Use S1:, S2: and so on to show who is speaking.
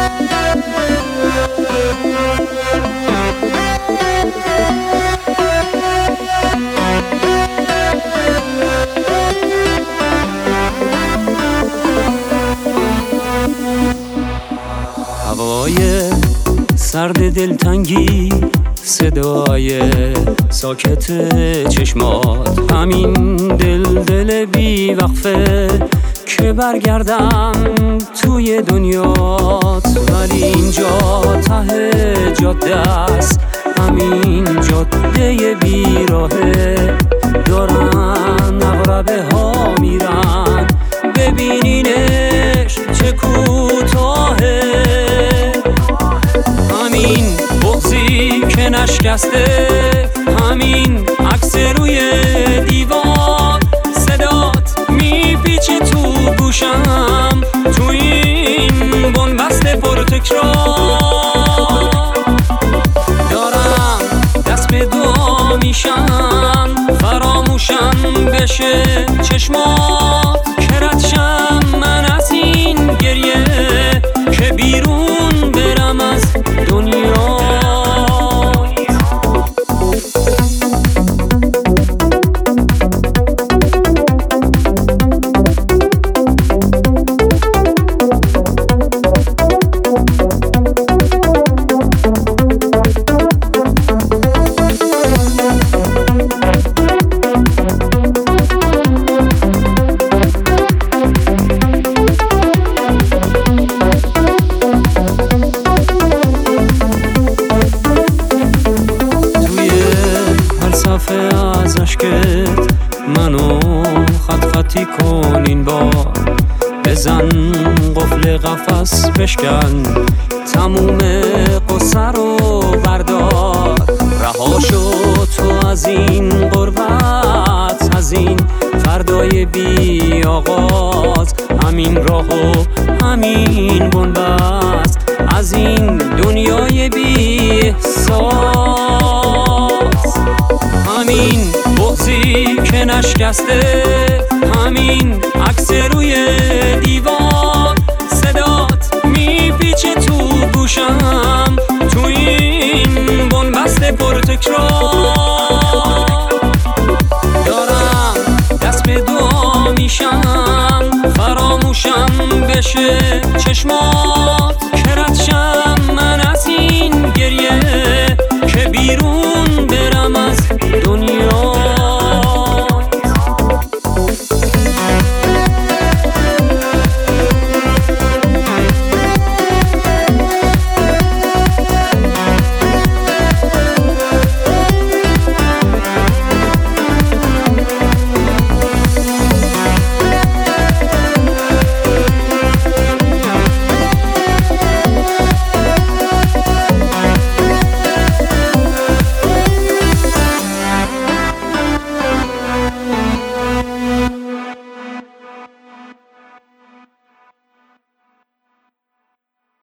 S1: هوای سرد دلتنگی، صدای ساکت چشمات، همین دل بی وقفه که برگردم توی دنیات. ولی اینجا ته جاده است، همین جاده بیراهه، دارن اغربه ها میرن، ببینینش چه کوتاهه. همین بغضی که نشکسته، همین عکس روی دیوار، صدات میپیچه تو گوشم، تو این بنبست پرتکرار. دارم دست به دعا میشم، فراموشم بشه چشمات، که ردشم من از این گریه، که بیرون برم از دنیا. از عشقت منو خطی کن این بار، بزن قفل قفس بشکن، تموم قصه رو بردار. رها شو تو از این غربت، از این فردای بی آغاز، همین راه و همین بنبست، از این دنیای بی احساس. همین بغضی که نشکسته، همین عکس روی دیوار، صدات میپیچه تو گوشم، تو این بنبست پرتکرار. دارم دست به دعا میشم، فراموشم بشه چشمات، که ردشم